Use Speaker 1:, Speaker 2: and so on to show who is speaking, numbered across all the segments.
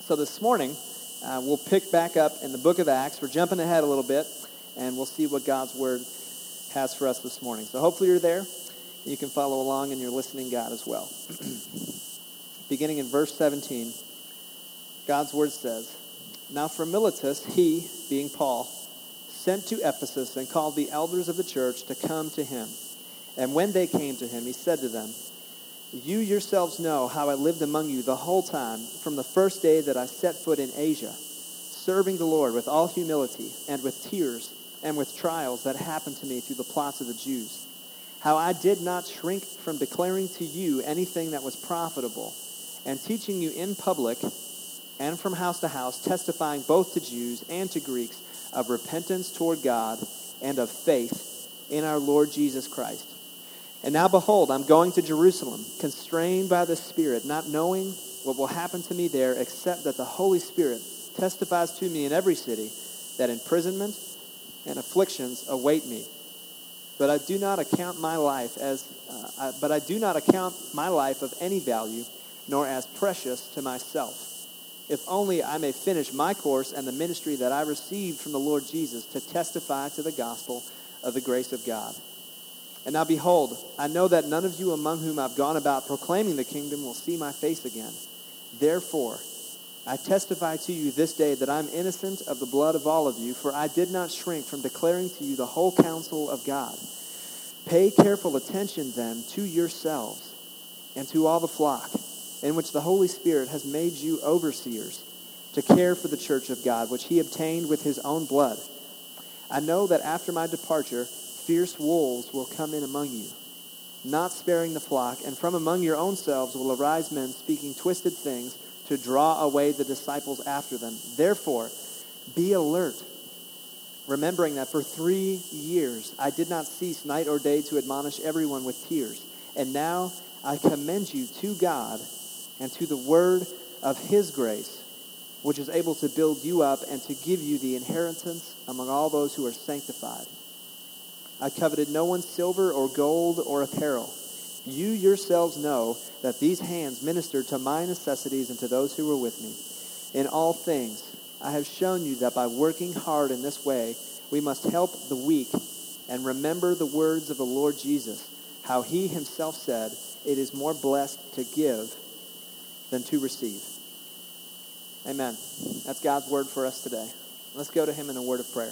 Speaker 1: So this morning, we'll pick back up in the book of Acts. We're jumping ahead a little bit, and we'll see what God's Word has for us this morning. So hopefully you're there. You can follow along and you're listening God as well. Beginning in verse 17, God's Word says, "Now from Miletus, he, being Paul, sent to Ephesus and called the elders of the church to come to him. And when they came to him, he said to them, 'You yourselves know how I lived among you the whole time, from the first day that I set foot in Asia, serving the Lord with all humility and with tears and with trials that happened to me through the plots of the Jews. How I did not shrink from declaring to you anything that was profitable, and teaching you in public and from house to house, testifying both to Jews and to Greeks of repentance toward God and of faith in our Lord Jesus Christ. And now behold, I'm going to Jerusalem, constrained by the Spirit, not knowing what will happen to me there, except that the Holy Spirit testifies to me in every city that imprisonment and afflictions await me. But I do not account my life of any value, nor as precious to myself, if only I may finish my course and the ministry that I received from the Lord Jesus to testify to the gospel of the grace of God. And now behold, I know that none of you among whom I've gone about proclaiming the kingdom will see my face again. Therefore, I testify to you this day that I'm innocent of the blood of all of you, for I did not shrink from declaring to you the whole counsel of God. Pay careful attention then to yourselves and to all the flock, in which the Holy Spirit has made you overseers, to care for the church of God, which he obtained with his own blood. I know that after my departure, fierce wolves will come in among you, not sparing the flock, and from among your own selves will arise men speaking twisted things to draw away the disciples after them. Therefore, be alert, remembering that for 3 years I did not cease night or day to admonish everyone with tears. And now I commend you to God and to the word of his grace, which is able to build you up and to give you the inheritance among all those who are sanctified. I coveted no one's silver or gold or apparel. You yourselves know that these hands ministered to my necessities and to those who were with me. In all things, I have shown you that by working hard in this way, we must help the weak and remember the words of the Lord Jesus, how he himself said, it is more blessed to give than to receive. Amen. That's God's word for us today. Let's go to him in a word of prayer.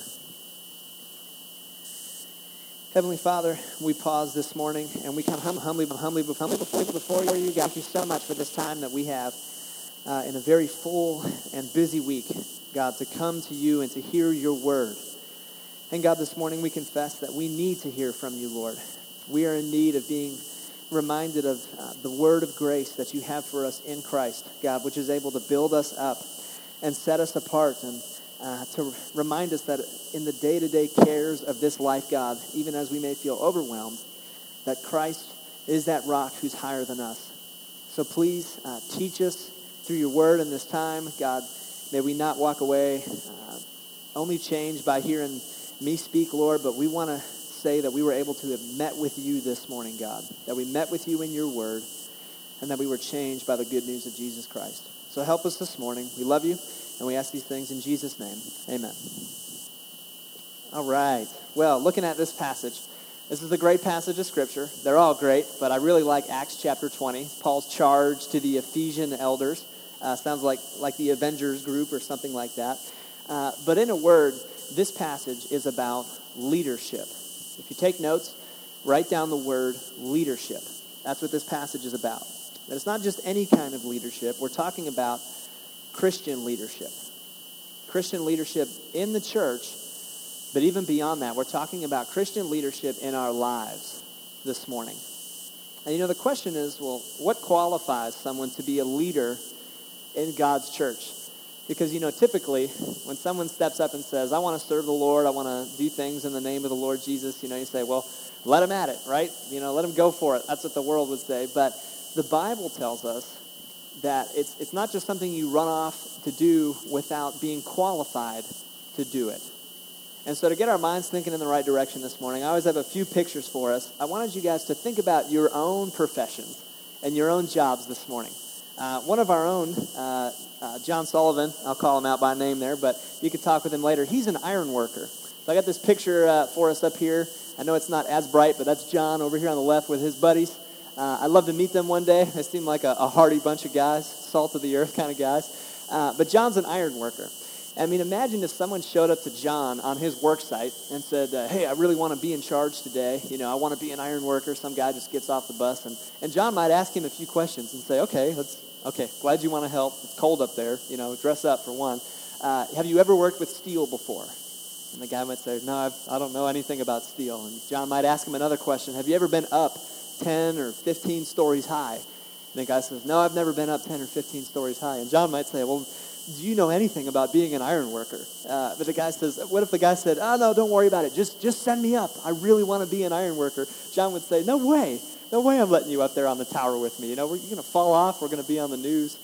Speaker 1: Heavenly Father, we pause this morning and we come humbly before you. God, thank you so much for this time that we have in a very full and busy week, God, to come to you and to hear your word. And God, this morning we confess that we need to hear from you, Lord. We are in need of being reminded of the word of grace that you have for us in Christ, God, which is able to build us up and set us apart and to remind us that in the day-to-day cares of this life, God, even as we may feel overwhelmed, that Christ is that rock who's higher than us. So please teach us through your word in this time. God, may we not walk away only changed by hearing me speak, Lord, but we want to say that we were able to have met with you this morning, God, that we met with you in your word, and that we were changed by the good news of Jesus Christ. So help us this morning. We love you. And we ask these things in Jesus' name. Amen. All right. Well, looking at this passage, this is a great passage of Scripture. They're all great, but I really like Acts chapter 20. Paul's charge to the Ephesian elders. Sounds like the Avengers group or something like that. But in a word, this passage is about leadership. If you take notes, write down the word leadership. That's what this passage is about. And it's not just any kind of leadership. We're talking about Christian leadership. Christian leadership in the church, but even beyond that, we're talking about Christian leadership in our lives this morning. And the question is, well, what qualifies someone to be a leader in God's church? Because, typically, when someone steps up and says, I want to serve the Lord, I want to do things in the name of the Lord Jesus, you say, well, let him at it, right? Let him go for it. That's what the world would say. But the Bible tells us that it's not just something you run off to do without being qualified to do it. And so to get our minds thinking in the right direction this morning, I always have a few pictures for us. I wanted you guys to think about your own professions and your own jobs this morning. One of our own, John Sullivan, I'll call him out by name there, but you can talk with him later. He's an iron worker. So I got this picture for us up here. I know it's not as bright, but that's John over here on the left with his buddies. I'd love to meet them one day. They seem like a hearty bunch of guys, salt of the earth kind of guys. But John's an iron worker. I mean, imagine if someone showed up to John on his work site and said, hey, I really want to be in charge today. You know, I want to be an iron worker. Some guy just gets off the bus. And John might ask him a few questions and say, okay, glad you want to help. It's cold up there. You know, dress up for one. Have you ever worked with steel before? And the guy might say, no, I don't know anything about steel. And John might ask him another question. Have you ever been up 10 or 15 stories high? And the guy says, no, I've never been up 10 or 15 stories high. And John might say, well, do you know anything about being an iron worker? But the guy says, what if the guy said, oh, no, don't worry about it. Just send me up. I really want to be an iron worker. John would say, no way I'm letting you up there on the tower with me. You know, you're going to fall off. We're going to be on the news.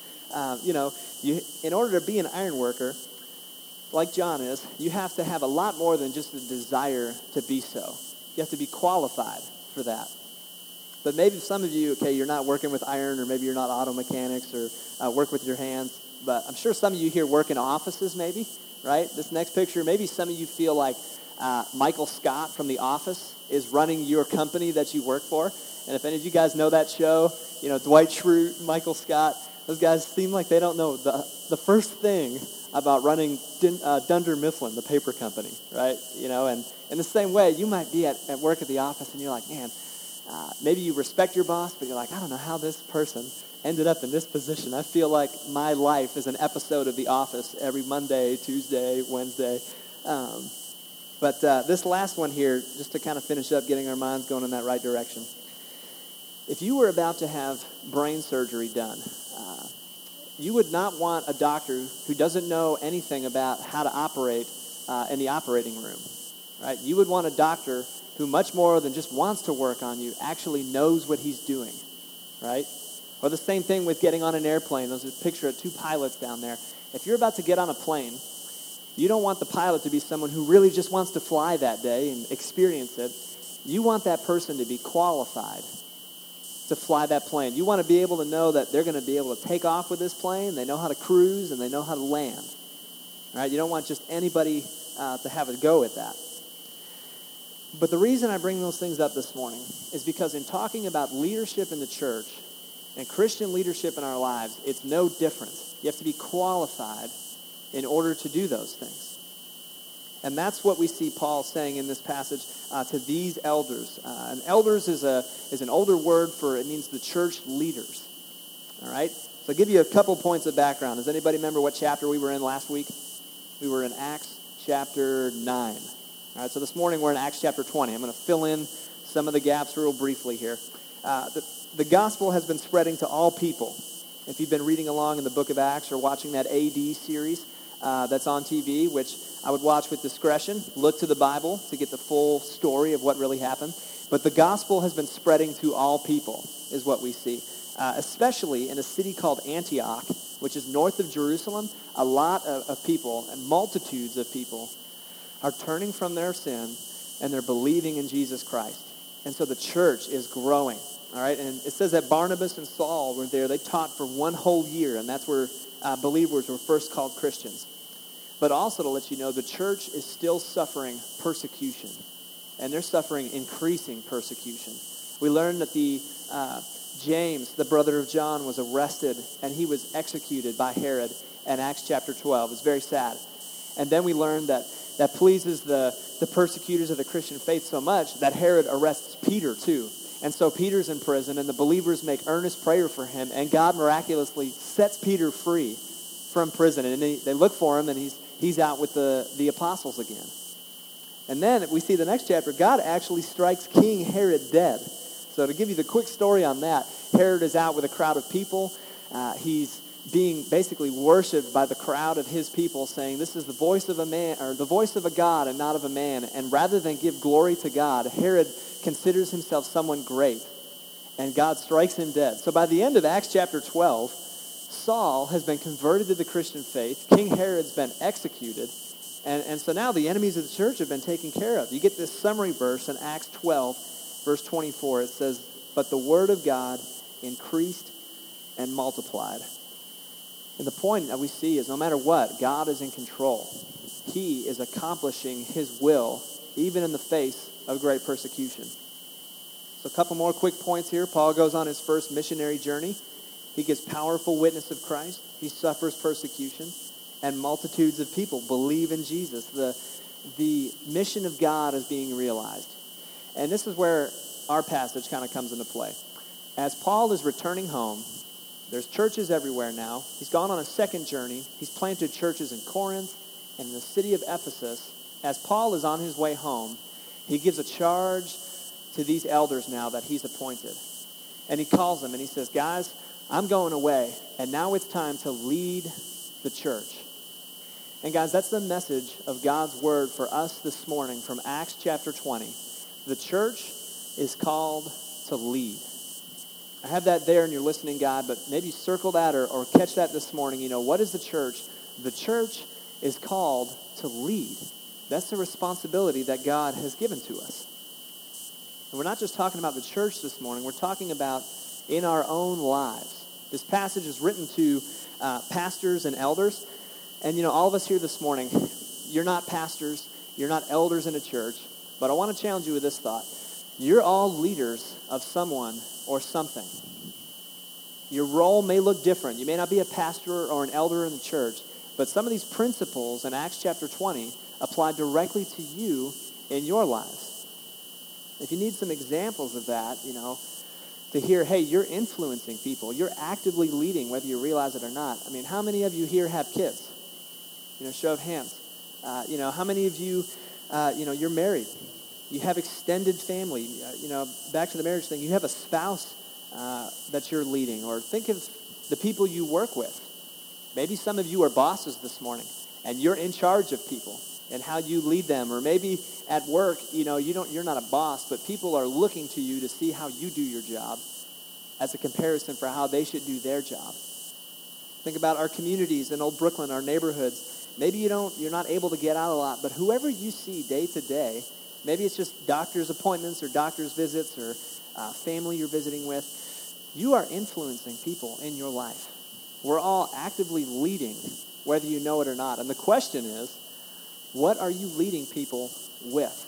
Speaker 1: In order to be an iron worker, like John is, you have to have a lot more than just a desire to be so. You have to be qualified for that. But maybe some of you, okay, you're not working with iron, or maybe you're not auto mechanics or work with your hands. But I'm sure some of you here work in offices maybe, right? This next picture, maybe some of you feel like Michael Scott from The Office is running your company that you work for. And if any of you guys know that show, you know, Dwight Schrute, Michael Scott, those guys seem like they don't know the first thing about running Dunder Mifflin, the paper company, right? You know, and in the same way, you might be at work at the office and you're like, man, maybe you respect your boss, but you're like, I don't know how this person ended up in this position. I feel like my life is an episode of The Office every Monday, Tuesday, Wednesday. But this last one here, just to kind of finish up, getting our minds going in that right direction. If you were about to have brain surgery done, you would not want a doctor who doesn't know anything about how to operate in the operating room, right? You would want a doctor who, much more than just wants to work on you, actually knows what he's doing, right? Or the same thing with getting on an airplane. There's a picture of two pilots down there. If you're about to get on a plane, you don't want the pilot to be someone who really just wants to fly that day and experience it. You want that person to be qualified to fly that plane. You want to be able to know that they're going to be able to take off with this plane, they know how to cruise, and they know how to land. Right? You don't want just anybody to have a go at that. But the reason I bring those things up this morning is because in talking about leadership in the church and Christian leadership in our lives, it's no different. You have to be qualified in order to do those things. And that's what we see Paul saying in this passage to these elders. And elders is an older word for, it means the church leaders. All right? So I'll give you a couple points of background. Does anybody remember what chapter we were in last week? We were in Acts chapter 9. All right, so this morning we're in Acts chapter 20. I'm going to fill in some of the gaps real briefly here. The gospel has been spreading to all people. If you've been reading along in the book of Acts or watching that AD series that's on TV, which I would watch with discretion, look to the Bible to get the full story of what really happened. But the gospel has been spreading to all people, is what we see. Especially in a city called Antioch, which is north of Jerusalem. A lot of people, and multitudes of people, are turning from their sin, and they're believing in Jesus Christ. And so the church is growing. All right, and it says that Barnabas and Saul were there. They taught for 1 whole year, and that's where believers were first called Christians. But also to let you know, the church is still suffering persecution, and they're suffering increasing persecution. We learned that James, the brother of John, was arrested, and he was executed by Herod in Acts chapter 12. It's very sad. And then we learned that pleases the persecutors of the Christian faith so much that Herod arrests Peter too. And so Peter's in prison, and the believers make earnest prayer for him, and God miraculously sets Peter free from prison. And they look for him, and he's out with the apostles again. And then we see the next chapter, God actually strikes King Herod dead. So to give you the quick story on that, Herod is out with a crowd of people. He's being basically worshipped by the crowd of his people, saying, this is the voice of a man, or the voice of a God and not of a man. And rather than give glory to God, Herod considers himself someone great. And God strikes him dead. So by the end of Acts chapter 12, Saul has been converted to the Christian faith. King Herod's been executed. And so now the enemies of the church have been taken care of. You get this summary verse in Acts 12, verse 24. It says, but the word of God increased and multiplied. And the point that we see is no matter what, God is in control. He is accomplishing his will, even in the face of great persecution. So a couple more quick points here. Paul goes on his first missionary journey. He gives powerful witness of Christ. He suffers persecution. And multitudes of people believe in Jesus. The mission of God is being realized. And this is where our passage kind of comes into play. As Paul is returning home, there's churches everywhere now. He's gone on a second journey. He's planted churches in Corinth and in the city of Ephesus. As Paul is on his way home, he gives a charge to these elders now that he's appointed. And he calls them and he says, guys, I'm going away, and now it's time to lead the church. And guys, that's the message of God's word for us this morning from Acts chapter 20. The church is called to lead. I have that there in your listening guide, but maybe circle that or catch that this morning. What is the church? The church is called to lead. That's the responsibility that God has given to us. And we're not just talking about the church this morning. We're talking about in our own lives. This passage is written to pastors and elders. And, all of us here this morning, you're not pastors. You're not elders in a church. But I want to challenge you with this thought. You're all leaders of someone or something. Your role may look different. You may not be a pastor or an elder in the church. But some of these principles in Acts chapter 20 apply directly to you in your lives. If you need some examples of that, to hear, hey, you're influencing people. You're actively leading, whether you realize it or not. I mean, how many of you here have kids? Show of hands. How many of you, you're married? You have extended family. Back to the marriage thing, you have a spouse that you're leading. Or think of the people you work with. Maybe some of you are bosses this morning, and you're in charge of people and how you lead them. Or maybe at work, you're not a boss, but people are looking to you to see how you do your job as a comparison for how they should do their job. Think about our communities in Old Brooklyn, our neighborhoods. Maybe you're not able to get out a lot, but whoever you see day to day, maybe it's just doctor's appointments or doctor's visits or family you're visiting with, you are influencing people in your life. We're all actively leading, whether you know it or not. And the question is, what are you leading people with?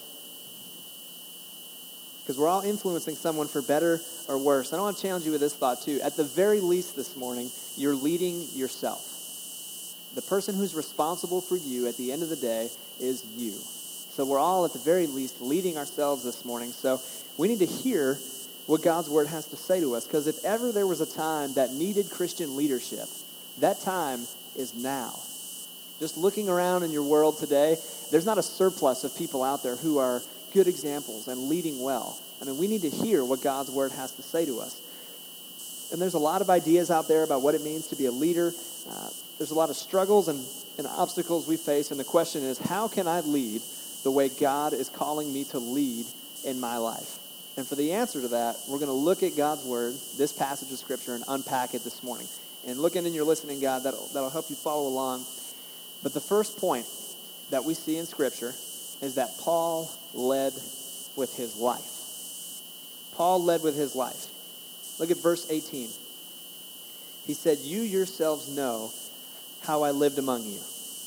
Speaker 1: Because we're all influencing someone for better or worse. And I want to challenge you with this thought too. At the very least this morning, you're leading yourself. The person who's responsible for you at the end of the day is you. So we're all at the very least leading ourselves this morning. So we need to hear what God's word has to say to us. Because if ever there was a time that needed Christian leadership, that time is now. Just looking around in your world today, there's not a surplus of people out there who are good examples and leading well. I mean, we need to hear what God's word has to say to us. And there's a lot of ideas out there about what it means to be a leader. There's a lot of struggles and obstacles we face. And the question is, how can I lead the way God is calling me to lead in my life? And for the answer to that, we're going to look at God's word, this passage of Scripture, and unpack it this morning. And looking in your listening guide, that'll help you follow along. But the first point that we see in Scripture is that Paul led with his life. Paul led with his life. Look at verse 18. He said, "You yourselves know how I lived among you."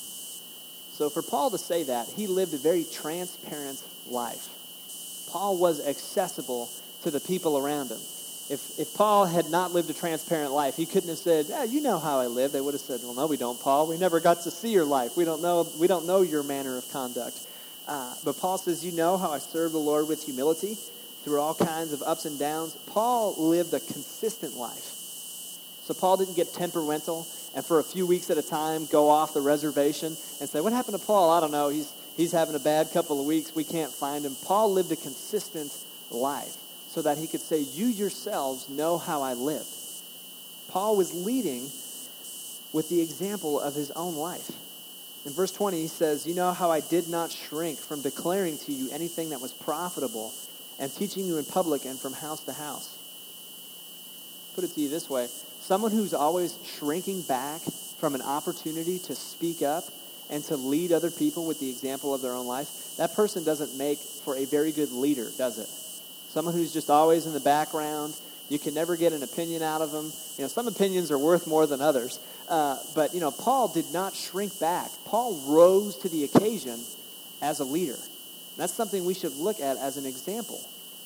Speaker 1: So for Paul to say that, he lived a very transparent life. Paul was accessible to the people around him. If Paul had not lived a transparent life, he couldn't have said, "Yeah, you know how I live." They would have said, "Well, no, we don't, Paul. We never got to see your life. We don't know your manner of conduct." But Paul says, "You know how I serve the Lord with humility through all kinds of ups and downs." Paul lived a consistent life. So Paul didn't get temperamental and for a few weeks at a time go off the reservation and say, "What happened to Paul? I don't know. He's having a bad couple of weeks. We can't find him." Paul lived a consistent life so that he could say, "You yourselves know how I lived." Paul was leading with the example of his own life. In verse 20, he says, "You know how I did not shrink from declaring to you anything that was profitable and teaching you in public and from house to house." Put it to you this way. Someone who's always shrinking back from an opportunity to speak up and to lead other people with the example of their own life, that person doesn't make for a very good leader, does it? Someone who's just always in the background, You can never get an opinion out of them. Some opinions are worth more than others. But Paul did not shrink back. Paul rose to the occasion as a leader. And that's something we should look at as an example.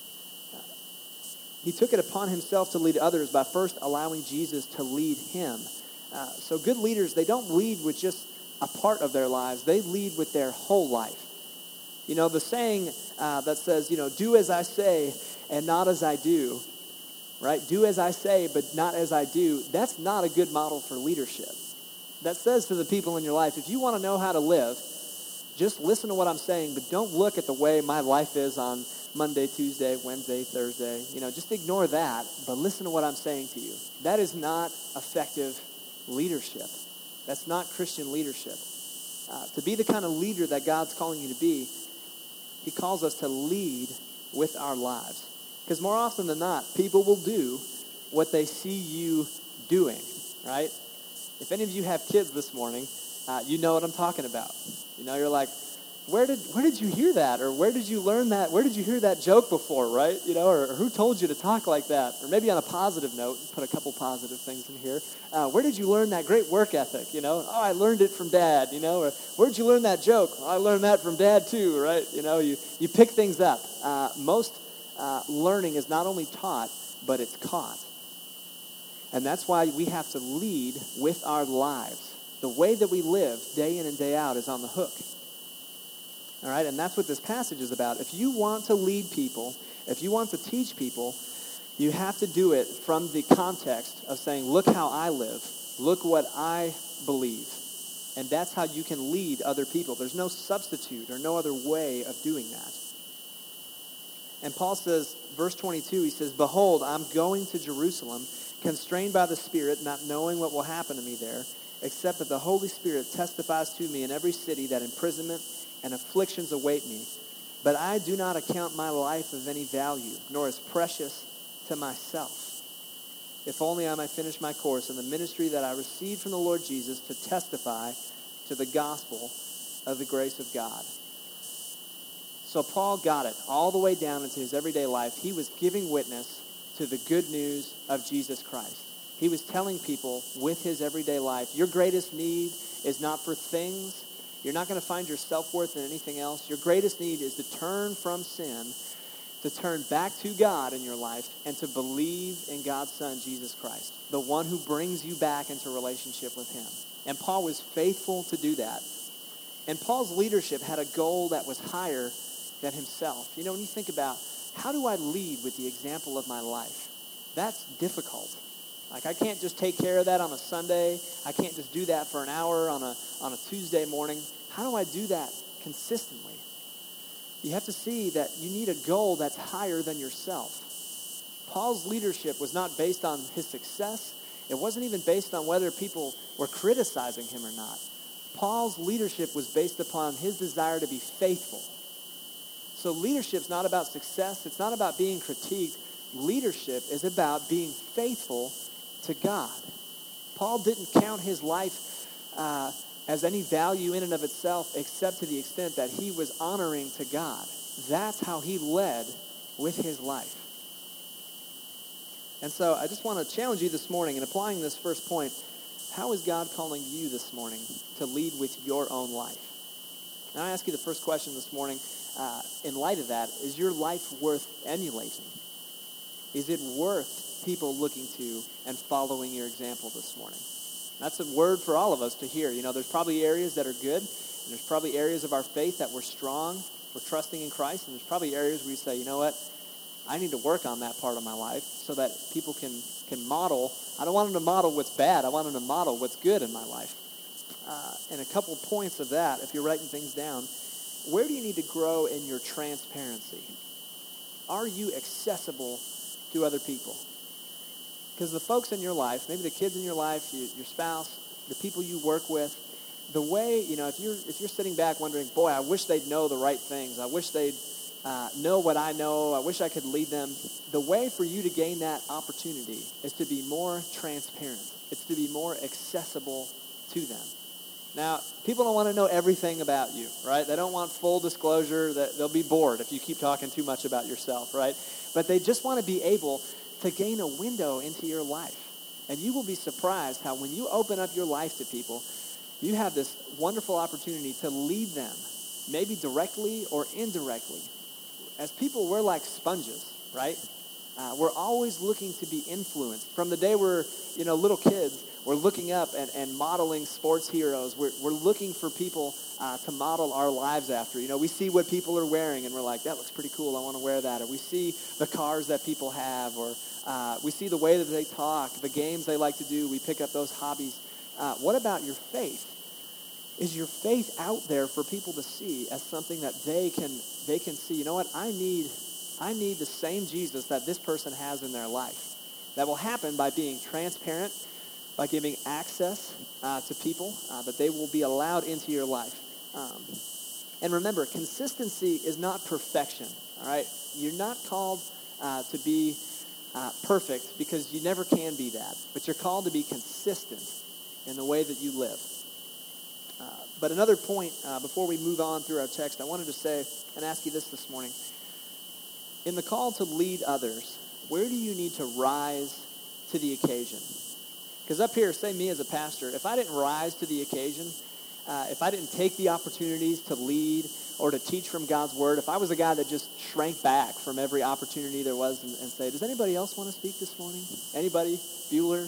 Speaker 1: He took it upon himself to lead others by first allowing Jesus to lead him. So good leaders, they don't lead with just a part of their lives. They lead with their whole life. The saying that says, do as I say and not as I do, right? Do as I say, but not as I do. That's not a good model for leadership. That says to the people in your life, if you want to know how to live, just listen to what I'm saying, but don't look at the way my life is on Monday, Tuesday, Wednesday, Thursday. Just ignore that, but listen to what I'm saying to you. That is not effective leadership. That's not Christian leadership. To be the kind of leader that God's calling you to be, he calls us to lead with our lives. Because more often than not, people will do what they see you doing, right? If any of you have kids this morning, you know what I'm talking about. You're like, where did you hear that? Or where did you learn that? Where did you hear that joke before, right? Or who told you to talk like that? Or maybe on a positive note, put a couple positive things in here. Where did you learn that great work ethic? Oh, I learned it from Dad, Or where did you learn that joke? Well, I learned that from Dad too, right? You pick things up. Most learning is not only taught, but it's caught. And that's why we have to lead with our lives. The way that we live day in and day out is on the hook. All right, and that's what this passage is about. If you want to lead people, if you want to teach people, you have to do it from the context of saying, look how I live. Look what I believe. And that's how you can lead other people. There's no substitute or no other way of doing that. And Paul says, verse 22, he says, behold, I'm going to Jerusalem, constrained by the Spirit, not knowing what will happen to me there, except that the Holy Spirit testifies to me in every city that imprisonment and afflictions await me. But I do not account my life of any value, nor as precious to myself, if only I might finish my course in the ministry that I received from the Lord Jesus to testify to the gospel of the grace of God. So Paul got it all the way down into his everyday life. He was giving witness to the good news of Jesus Christ. He was telling people with his everyday life, your greatest need is not for things. You're not going to find your self-worth in anything else. Your greatest need is to turn from sin, to turn back to God in your life, and to believe in God's Son, Jesus Christ, the one who brings you back into relationship with him. And Paul was faithful to do that. And Paul's leadership had a goal that was higher than himself. When you think about, how do I lead with the example of my life? That's difficult. I can't just take care of that on a Sunday. I can't just do that for an hour on a Tuesday morning. How do I do that consistently? You have to see that you need a goal that's higher than yourself. Paul's leadership was not based on his success. It wasn't even based on whether people were criticizing him or not. Paul's leadership was based upon his desire to be faithful. So leadership's not about success. It's not about being critiqued. Leadership is about being faithful to God. Paul didn't count his life as any value in and of itself, except to the extent that he was honoring to God. That's how he led with his life. And so I just want to challenge you this morning in applying this first point. How is God calling you this morning to lead with your own life? And I ask you the first question this morning, in light of that, is your life worth emulating? Is it worth people looking to and following your example this morning? That's a word for all of us to hear. There's probably areas that are good, and there's probably areas of our faith that we're strong, we're trusting in Christ, and there's probably areas where you say, you know what, I need to work on that part of my life so that people can model. I don't want them to model what's bad. I want them to model what's good in my life. And a couple points of that, if you're writing things down, where do you need to grow in your transparency? Are you accessible to other people? Because the folks in your life, maybe the kids in your life, your spouse, the people you work with, the way, if you're sitting back wondering, boy, I wish they'd know the right things. I wish they'd know what I know. I wish I could lead them. The way for you to gain that opportunity is to be more transparent. It's to be more accessible to them. Now, people don't want to know everything about you, right? They don't want full disclosure. They'll be bored if you keep talking too much about yourself, right? But they just want to be able to gain a window into your life. And you will be surprised how when you open up your life to people, you have this wonderful opportunity to lead them, maybe directly or indirectly. As people, we're like sponges, right? We're always looking to be influenced. From the day we're, little kids, we're looking up and modeling sports heroes. We're looking for people to model our lives after. We see what people are wearing, and we're like, that looks pretty cool. I want to wear that. Or we see the cars that people have, or we see the way that they talk, the games they like to do. We pick up those hobbies. What about your faith? Is your faith out there for people to see as something that they can see? You know what? I need the same Jesus that this person has in their life. That will happen by being transparent, by giving access to people, that they will be allowed into your life. And remember, consistency is not perfection, all right? You're not called to be perfect, because you never can be that. But you're called to be consistent in the way that you live. But another point, before we move on through our text, I wanted to say and ask you this morning. In the call to lead others, where do you need to rise to the occasion? Because up here, say me as a pastor, if I didn't rise to the occasion, if I didn't take the opportunities to lead or to teach from God's word, if I was a guy that just shrank back from every opportunity there was and say, does anybody else want to speak this morning? Anybody? Bueller,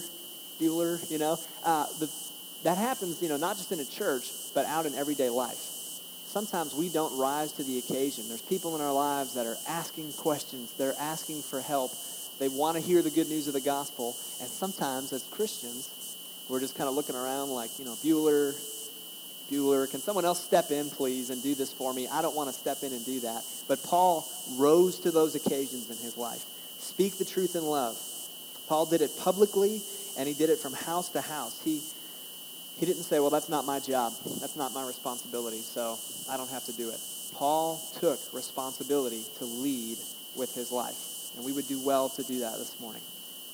Speaker 1: that happens, not just in a church, but out in everyday life. Sometimes we don't rise to the occasion. There's people in our lives that are asking questions. They're asking for help. They want to hear the good news of the gospel. And sometimes as Christians, we're just kind of looking around like, Bueller, can someone else step in, please, and do this for me? I don't want to step in and do that. But Paul rose to those occasions in his life. Speak the truth in love. Paul did it publicly, and he did it from house to house. He didn't say, well, that's not my job. That's not my responsibility, so I don't have to do it. Paul took responsibility to lead with his life, and we would do well to do that this morning.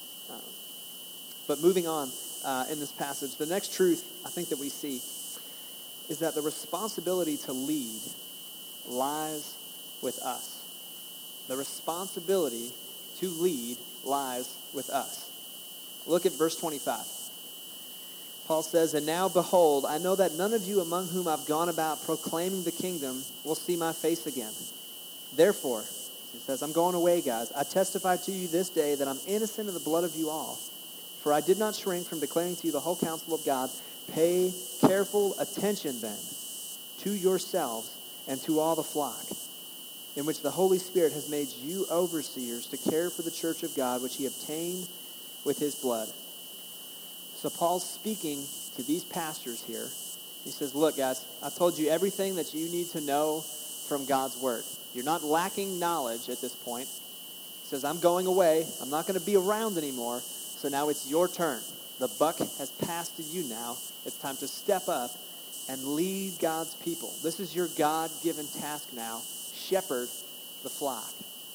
Speaker 1: But moving on in this passage, the next truth I think that we see is that the responsibility to lead lies with us. The responsibility to lead lies with us. Look at verse 25. Paul says, and now behold, I know that none of you among whom I've gone about proclaiming the kingdom will see my face again. Therefore, he says, I'm going away, guys. I testify to you this day that I'm innocent of the blood of you all. For I did not shrink from declaring to you the whole counsel of God. Pay careful attention then to yourselves and to all the flock, in which the Holy Spirit has made you overseers to care for the church of God, which he obtained with his blood. So Paul's speaking to these pastors here. He says, look, guys, I told you everything that you need to know from God's word. You're not lacking knowledge at this point. He says, I'm going away. I'm not going to be around anymore. So now it's your turn. The buck has passed to you now. It's time to step up and lead God's people. This is your God-given task now. Shepherd the flock.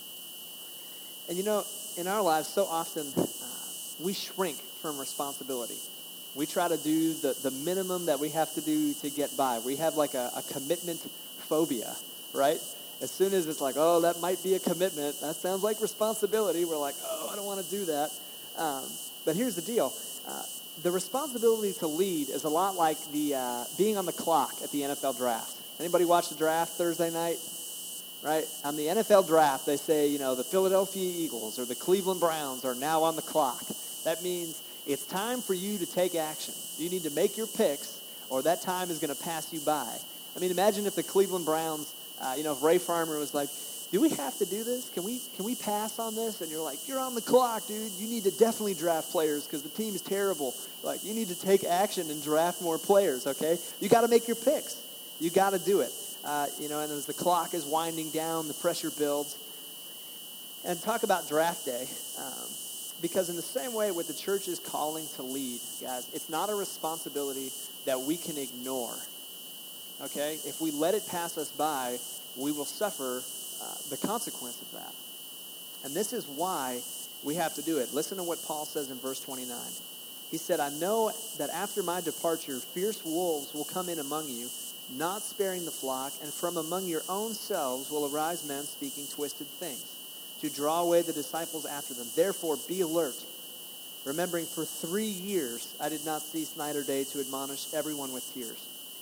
Speaker 1: And in our lives, so often we shrink from responsibility. We try to do the minimum that we have to do to get by. We have like a commitment phobia, right? As soon as it's like, oh, that might be a commitment. That sounds like responsibility. We're like, oh, I don't want to do that. But here's the deal. The responsibility to lead is a lot like the being on the clock at the NFL draft. Anybody watch the draft Thursday night? Right? On the NFL draft, they say, the Philadelphia Eagles or the Cleveland Browns are now on the clock. That means it's time for you to take action. You need to make your picks, or that time is going to pass you by. I mean, imagine if the Cleveland Browns, if Ray Farmer was like, do we have to do this? Can we pass on this? And you're like, you're on the clock, dude. You need to definitely draft players because the team is terrible. Like, you need to take action and draft more players, okay? You got to make your picks. You got to do it. And as the clock is winding down, the pressure builds. And talk about draft day. Because in the same way with the church's calling to lead, guys, it's not a responsibility that we can ignore. Okay? If we let it pass us by, we will suffer the consequence of that. And this is why we have to do it. Listen to what Paul says in verse 29. He said, I know that after my departure, fierce wolves will come in among you, not sparing the flock, and from among your own selves will arise men speaking twisted things, to draw away the disciples after them. Therefore, be alert, remembering for 3 years I did not cease night or day to admonish everyone with tears.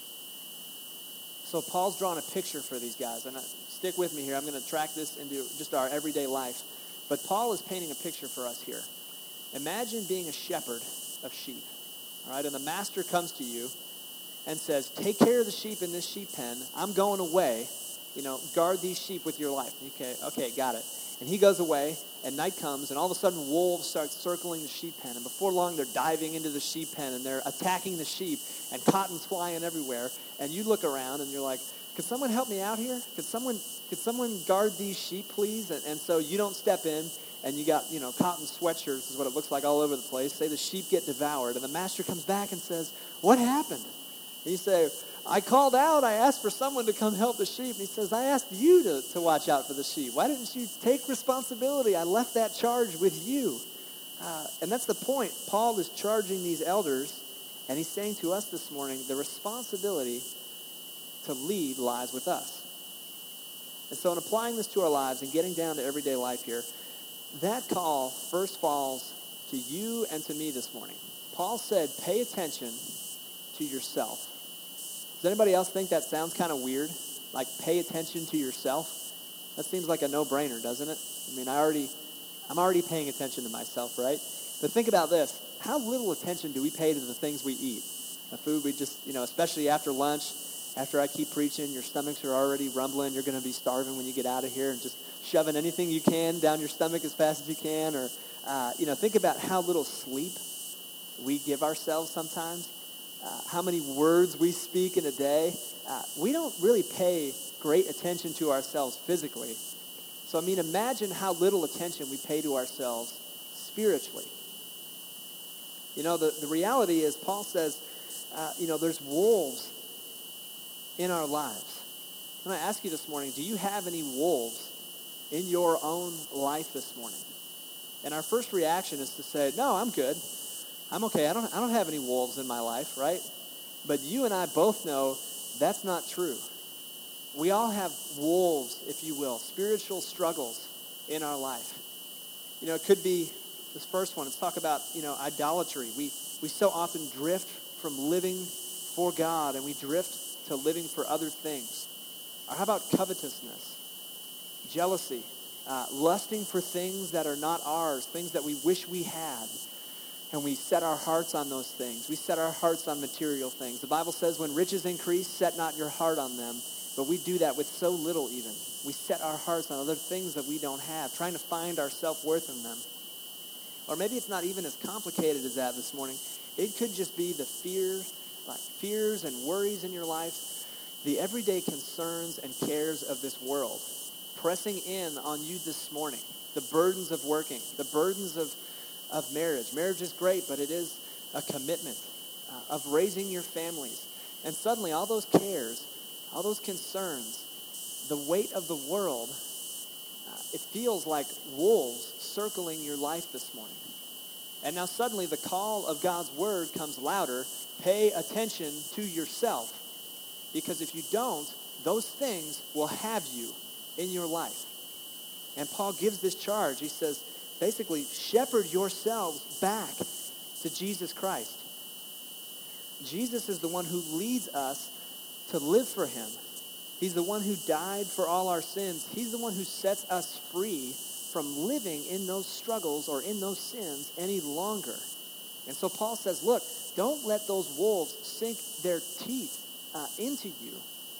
Speaker 1: So Paul's drawn a picture for these guys. And stick with me here. I'm going to track this into just our everyday life. But Paul is painting a picture for us here. Imagine being a shepherd of sheep. All right, and the master comes to you and says, take care of the sheep in this sheep pen. I'm going away. Guard these sheep with your life. Okay, got it. And he goes away, and night comes, and all of a sudden wolves start circling the sheep pen. And before long, they're diving into the sheep pen, and they're attacking the sheep, and cotton's flying everywhere. And you look around, and you're like, could someone help me out here? Could someone guard these sheep, please? And so you don't step in, and you got, cotton sweatshirts is what it looks like all over the place. Say the sheep get devoured, and the master comes back and says, what happened? And you say, I called out. I asked for someone to come help the sheep. And he says, I asked you to watch out for the sheep. Why didn't you take responsibility? I left that charge with you. And that's the point. Paul is charging these elders, and he's saying to us this morning, the responsibility to lead lies with us. And so in applying this to our lives and getting down to everyday life here, that call first falls to you and to me this morning. Paul said, pay attention to yourself. Does anybody else think that sounds kind of weird? Like, pay attention to yourself? That seems like a no-brainer, doesn't it? I mean, I'm already paying attention to myself, right? But think about this. How little attention do we pay to the things we eat? The food we just, especially after lunch, after I keep preaching, your stomachs are already rumbling. You're going to be starving when you get out of here and just shoving anything you can down your stomach as fast as you can. Or, think about how little sleep we give ourselves sometimes. How many words we speak in a day. We don't really pay great attention to ourselves physically. So, imagine how little attention we pay to ourselves spiritually. The reality is, Paul says, there's wolves in our lives. I'm going to ask you this morning, do you have any wolves in your own life this morning? And our first reaction is to say, no, I'm good. I'm okay. I don't have any wolves in my life, right? But you and I both know that's not true. We all have wolves, if you will, spiritual struggles in our life. It could be this first one. Let's talk about, idolatry. We so often drift from living for God, and we drift to living for other things. Or how about covetousness, jealousy, lusting for things that are not ours, things that we wish we had. And we set our hearts on those things. We set our hearts on material things. The Bible says, when riches increase, set not your heart on them. But we do that with so little even. We set our hearts on other things that we don't have, trying to find our self-worth in them. Or maybe it's not even as complicated as that this morning. It could just be the fears and worries in your life, the everyday concerns and cares of this world, pressing in on you this morning. The burdens of working, the burdens of marriage. Marriage is great, but it is a commitment of raising your families. And suddenly all those cares, all those concerns, the weight of the world, it feels like wolves circling your life this morning. And now suddenly the call of God's word comes louder. Pay attention to yourself. Because if you don't, those things will have you in your life. And Paul gives this charge. He says, basically, shepherd yourselves back to Jesus Christ. Jesus is the one who leads us to live for him. He's the one who died for all our sins. He's the one who sets us free from living in those struggles or in those sins any longer. And so Paul says, look, don't let those wolves sink their teeth into you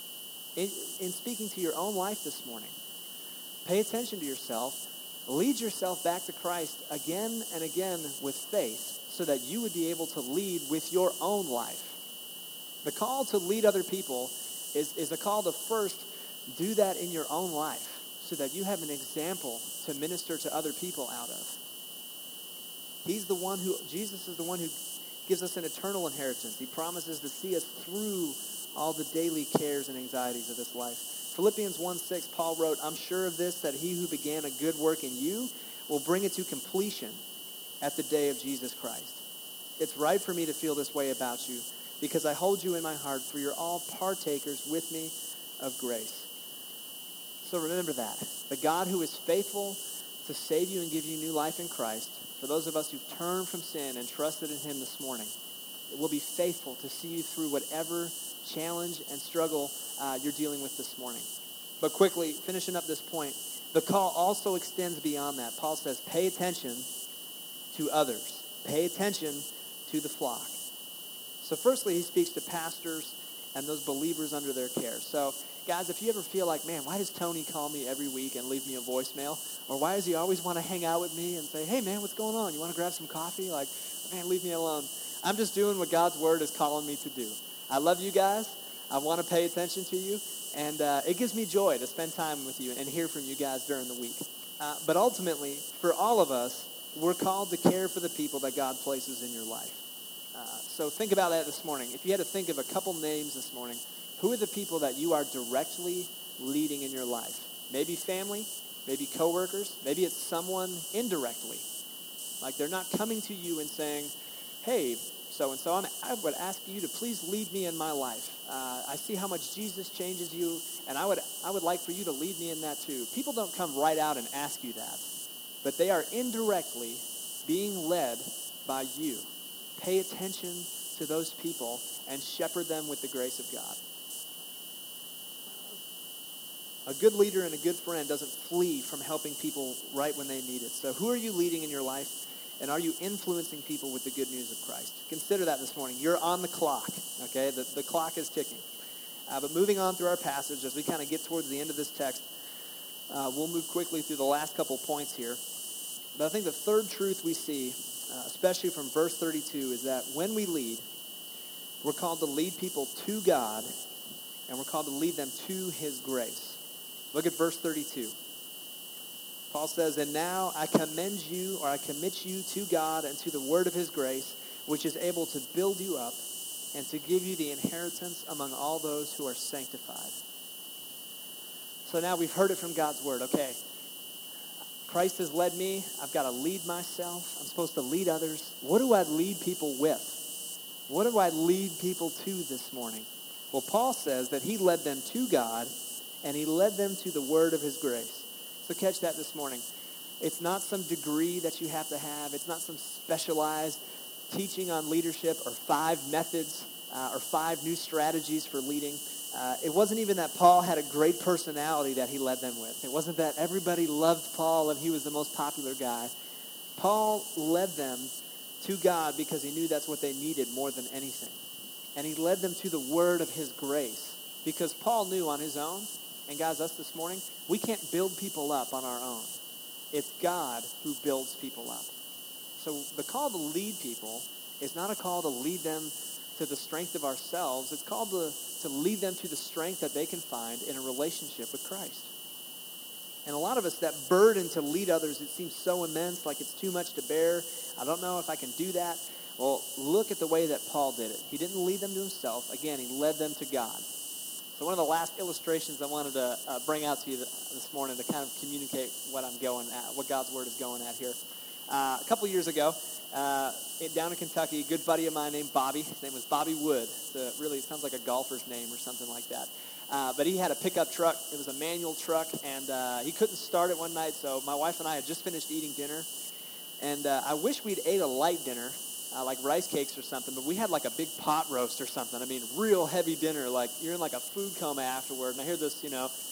Speaker 1: in speaking to your own life this morning. Pay attention to yourself. Lead yourself back to Christ again and again with faith so that you would be able to lead with your own life. The call to lead other people is a call to first do that in your own life so that you have an example to minister to other people out of. Jesus is the one who gives us an eternal inheritance. He promises to see us through all the daily cares and anxieties of this life. Philippians 1:6, Paul wrote, I'm sure of this, that he who began a good work in you will bring it to completion at the day of Jesus Christ. It's right for me to feel this way about you because I hold you in my heart, for you're all partakers with me of grace. So remember that. The God who is faithful to save you and give you new life in Christ. For those of us who've turned from sin and trusted in him this morning, we'll be faithful to see you through whatever challenge and struggle you're dealing with this morning. But quickly, finishing up this point, the call also extends beyond that. Paul says, pay attention to others. Pay attention to the flock. So firstly, he speaks to pastors and those believers under their care. So, guys, if you ever feel like, man, why does Tony call me every week and leave me a voicemail? Or why does he always want to hang out with me and say, hey, man, what's going on? You want to grab some coffee? Like, man, leave me alone. I'm just doing what God's word is calling me to do. I love you guys. I want to pay attention to you. And it gives me joy to spend time with you and hear from you guys during the week. But ultimately, for all of us, we're called to care for the people that God places in your life. So think about that this morning. If you had to think of a couple names this morning, who are the people that you are directly leading in your life? Maybe family, maybe coworkers, maybe it's someone indirectly. Like they're not coming to you and saying, hey, so-and-so, I would ask you to please lead me in my life. I see how much Jesus changes you, and I would like for you to lead me in that too. People don't come right out and ask you that, but they are indirectly being led by you. Pay attention to those people and shepherd them with the grace of God. A good leader and a good friend doesn't flee from helping people right when they need it. So who are you leading in your life? And are you influencing people with the good news of Christ? Consider that this morning. You're on the clock, okay? The clock is ticking. But moving on through our passage, as we kind of get towards the end of this text, we'll move quickly through the last couple points here. But I think the third truth we see, especially from verse 32, is that when we lead, we're called to lead people to God, and we're called to lead them to his grace. Look at verse 32. Paul says, and now I commit you to God and to the word of his grace, which is able to build you up and to give you the inheritance among all those who are sanctified. So now we've heard it from God's word. Okay, Christ has led me. I've got to lead myself. I'm supposed to lead others. What do I lead people with? What do I lead people to this morning? Well, Paul says that he led them to God and he led them to the word of his grace. So catch that this morning. It's not some degree that you have to have. It's not some specialized teaching on leadership or 5 methods or 5 new strategies for leading. It wasn't even that Paul had a great personality that he led them with. It wasn't that everybody loved Paul and he was the most popular guy. Paul led them to God because he knew that's what they needed more than anything. And he led them to the word of his grace because Paul knew on his own, and guys, us this morning, we can't build people up on our own. It's God who builds people up. So the call to lead people is not a call to lead them to the strength of ourselves. It's called to lead them to the strength that they can find in a relationship with Christ. And a lot of us, that burden to lead others, it seems so immense, like it's too much to bear. I don't know if I can do that. Well, look at the way that Paul did it. He didn't lead them to himself. Again, he led them to God. So one of the last illustrations I wanted to bring out to you this morning to kind of communicate what I'm going at, what God's word is going at here. A couple years ago, down in Kentucky, a good buddy of mine named Bobby. His name was Bobby Wood. It sounds like a golfer's name or something like that. But he had a pickup truck. It was a manual truck, and he couldn't start it one night. So my wife and I had just finished eating dinner, and I wish we'd ate a light dinner, like rice cakes or something, but we had like a big pot roast or something. I mean, real heavy dinner, like you're in like a food coma afterward. And I hear this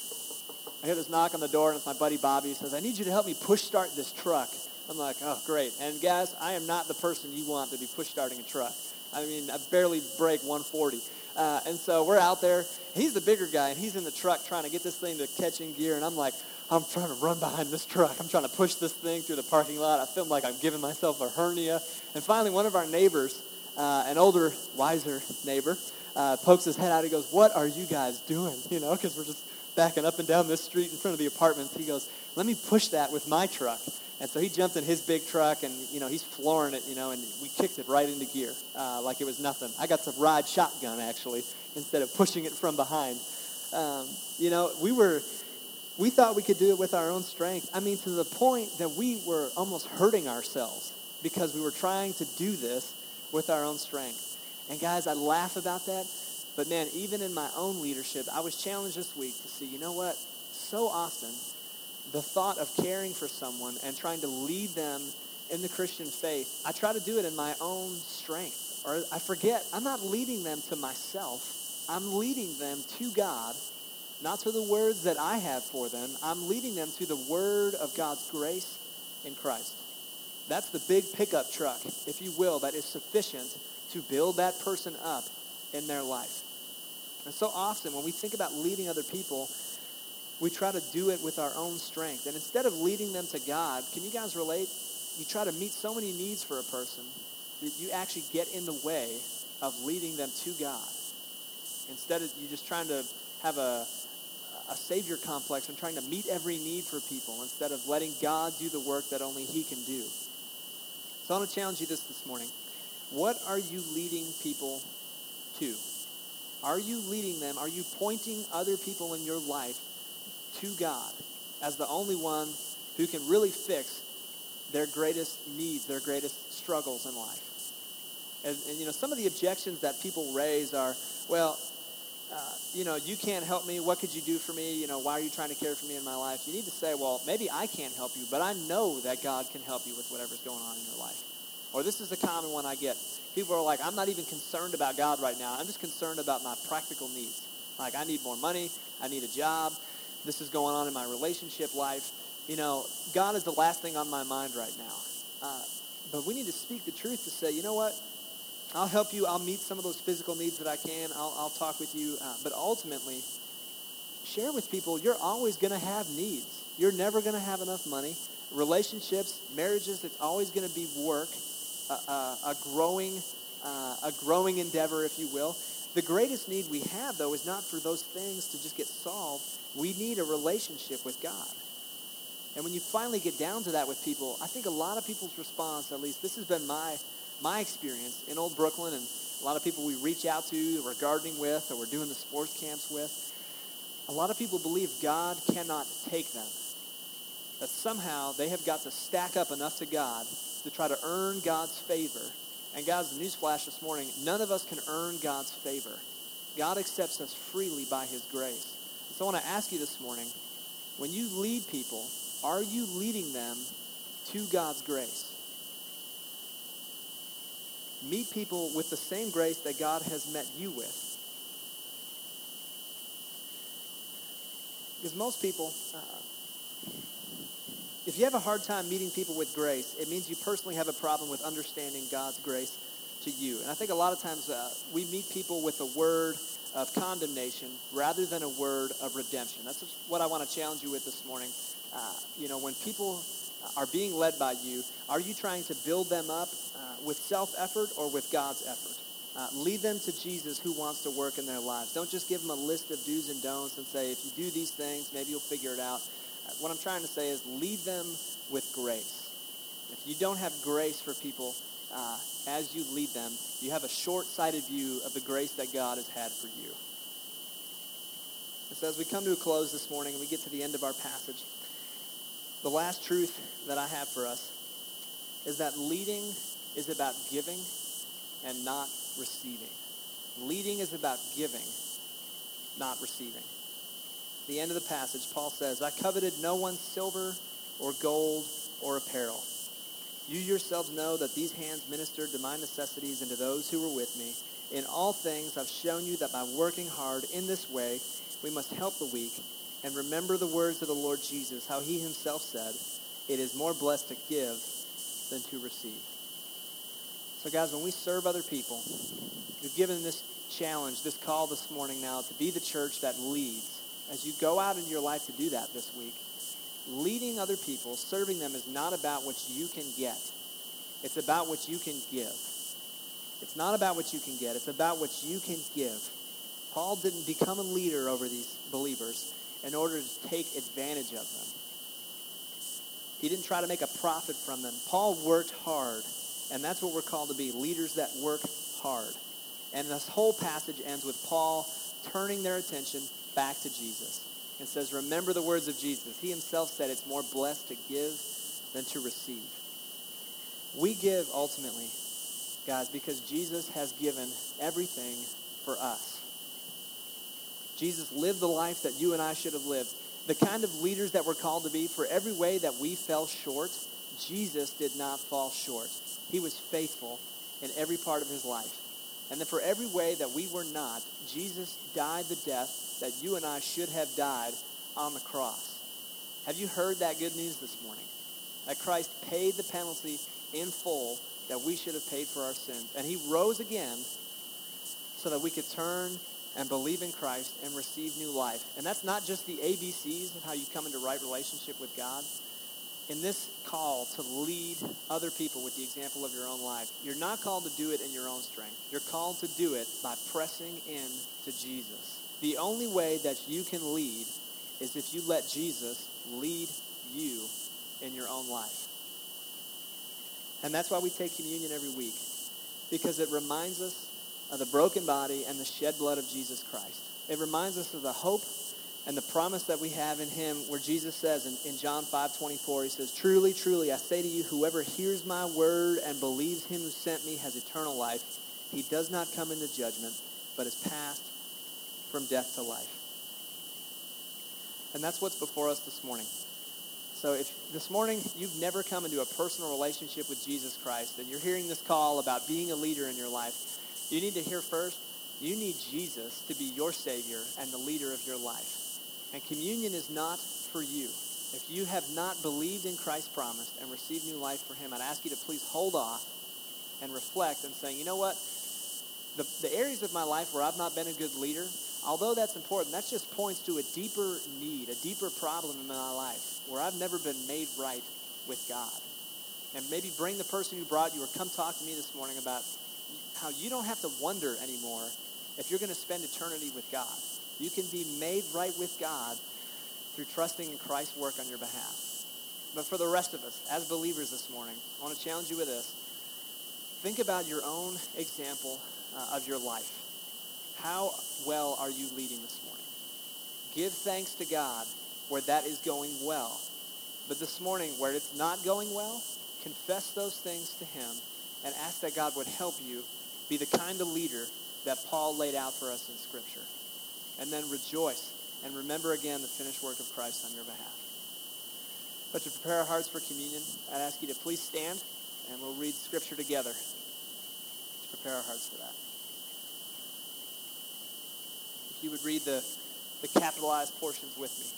Speaker 1: knock on the door, and it's my buddy Bobby. He says, I need you to help me push start this truck. I'm like, oh, great. And guys, I am not the person you want to be push starting a truck. I mean, I barely break 140. And so we're out there. He's the bigger guy, and he's in the truck trying to get this thing to catch in gear. And I'm like, I'm trying to run behind this truck. I'm trying to push this thing through the parking lot. I feel like I'm giving myself a hernia. And finally, one of our neighbors, an older, wiser neighbor, pokes his head out. He goes, what are you guys doing? Because we're just backing up and down this street in front of the apartments. He goes, let me push that with my truck. And so he jumped in his big truck, and, he's flooring it, and we kicked it right into gear like it was nothing. I got to ride shotgun, actually, instead of pushing it from behind. We thought we could do it with our own strength. I mean, to the point that we were almost hurting ourselves because we were trying to do this with our own strength. And guys, I laugh about that. But man, even in my own leadership, I was challenged this week to see, you know what? So often, the thought of caring for someone and trying to lead them in the Christian faith, I try to do it in my own strength. Or I forget, I'm not leading them to myself. I'm leading them to God, not to the words that I have for them. I'm leading them to the word of God's grace in Christ. That's the big pickup truck, if you will, that is sufficient to build that person up in their life. And so often when we think about leading other people, we try to do it with our own strength. And instead of leading them to God, can you guys relate? You try to meet so many needs for a person that you actually get in the way of leading them to God. Instead of you just trying to have a savior complex and trying to meet every need for people instead of letting God do the work that only he can do. So I want to challenge you this morning. What are you leading people to? Are you leading them? Are you pointing other people in your life to God as the only one who can really fix their greatest needs, their greatest struggles in life? And some of the objections that people raise are, well, you can't help me. What could you do for me? Why are you trying to care for me in my life? You need to say, well, maybe I can't help you, but I know that God can help you with whatever's going on in your life. Or this is a common one I get. People are like, I'm not even concerned about God right now. I'm just concerned about my practical needs. Like, I need more money. I need a job. This is going on in my relationship life. God is the last thing on my mind right now. But we need to speak the truth to say, you know what? I'll help you. I'll meet some of those physical needs that I can. I'll talk with you. But ultimately, share with people, you're always going to have needs. You're never going to have enough money. Relationships, marriages, it's always going to be work, a growing endeavor, if you will. The greatest need we have, though, is not for those things to just get solved. We need a relationship with God. And when you finally get down to that with people, I think a lot of people's response, at least this has been my experience in Old Brooklyn, and a lot of people we reach out to, we're gardening with, or we're doing the sports camps with, a lot of people believe God cannot take them. That somehow they have got to stack up enough to God to try to earn God's favor. And guys, the newsflash this morning, none of us can earn God's favor. God accepts us freely by his grace. And so I want to ask you this morning, when you lead people, are you leading them to God's grace? Meet people with the same grace that God has met you with. Because most people, if you have a hard time meeting people with grace, it means you personally have a problem with understanding God's grace to you. And I think a lot of times we meet people with a word of condemnation rather than a word of redemption. That's what I want to challenge you with this morning. When people are being led by you, are you trying to build them up with self-effort or with God's effort? Lead them to Jesus, who wants to work in their lives. Don't just give them a list of do's and don'ts and say, if you do these things, maybe you'll figure it out. What I'm trying to say is lead them with grace. If you don't have grace for people as you lead them, you have a short-sighted view of the grace that God has had for you. And so as we come to a close this morning and we get to the end of our passage, the last truth that I have for us is that leading is about giving and not receiving. Leading is about giving, not receiving. At the end of the passage, Paul says, I coveted no one's silver or gold or apparel. You yourselves know that these hands ministered to my necessities and to those who were with me. In all things, I've shown you that by working hard in this way, we must help the weak and remember the words of the Lord Jesus, how he himself said, it is more blessed to give than to receive. So guys, when we serve other people, you've given this challenge, this call this morning now to be the church that leads. As you go out in your life to do that this week, leading other people, serving them is not about what you can get. It's about what you can give. It's not about what you can get. It's about what you can give. Paul didn't become a leader over these believers in order to take advantage of them. He didn't try to make a profit from them. Paul worked hard, and that's what we're called to be, leaders that work hard. And this whole passage ends with Paul turning their attention back to Jesus. It says, remember the words of Jesus. He himself said it's more blessed to give than to receive. We give ultimately, guys, because Jesus has given everything for us. Jesus lived the life that you and I should have lived. The kind of leaders that we're called to be, for every way that we fell short, Jesus did not fall short. He was faithful in every part of his life. And then for every way that we were not, Jesus died the death that you and I should have died on the cross. Have you heard that good news this morning? That Christ paid the penalty in full that we should have paid for our sins. And he rose again so that we could turn and believe in Christ and receive new life. And that's not just the ABCs of how you come into right relationship with God. In this call to lead other people with the example of your own life, you're not called to do it in your own strength. You're called to do it by pressing in to Jesus. The only way that you can lead is if you let Jesus lead you in your own life. And that's why we take communion every week, because it reminds us of the broken body and the shed blood of Jesus Christ. It reminds us of the hope and the promise that we have in him, where Jesus says in John 5:24, he says, "Truly, truly, I say to you, whoever hears my word and believes him who sent me has eternal life. He does not come into judgment, but is passed from death to life." And that's what's before us this morning. So if this morning you've never come into a personal relationship with Jesus Christ, and you're hearing this call about being a leader in your life, you need to hear first, you need Jesus to be your Savior and the leader of your life. And communion is not for you. If you have not believed in Christ's promise and received new life for him, I'd ask you to please hold off and reflect and say, you know what? The areas of my life where I've not been a good leader, although that's important, that just points to a deeper need, a deeper problem in my life where I've never been made right with God. And maybe bring the person who brought you, or come talk to me this morning about how you don't have to wonder anymore if you're going to spend eternity with God. You can be made right with God through trusting in Christ's work on your behalf. But for the rest of us, as believers this morning, I want to challenge you with this. Think about your own example of your life. How well are you leading this morning? Give thanks to God where that is going well. But this morning, where it's not going well, confess those things to him and ask that God would help you be the kind of leader that Paul laid out for us in Scripture. And then rejoice and remember again the finished work of Christ on your behalf. But to prepare our hearts for communion, I'd ask you to please stand, and we'll read Scripture together to prepare our hearts for that. If you would read the capitalized portions with me.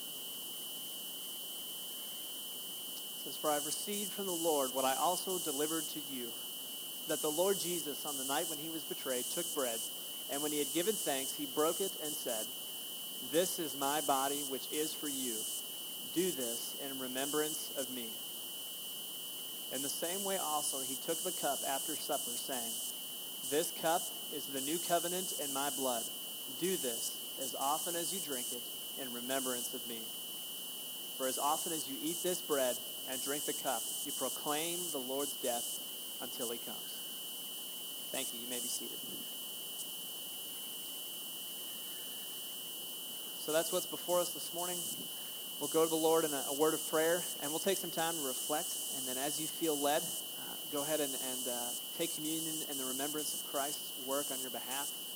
Speaker 1: It says, "For I have received from the Lord what I also delivered to you, that the Lord Jesus, on the night when he was betrayed, took bread, and when he had given thanks, he broke it and said, 'This is my body, which is for you. Do this in remembrance of me.' In the same way also he took the cup after supper, saying, 'This cup is the new covenant in my blood. Do this as often as you drink it in remembrance of me. For as often as you eat this bread and drink the cup, you proclaim the Lord's death until he comes.'" Thank you. You may be seated. So that's what's before us this morning. We'll go to the Lord in a word of prayer, and we'll take some time to reflect. And then as you feel led, go ahead and take communion in the remembrance of Christ's work on your behalf.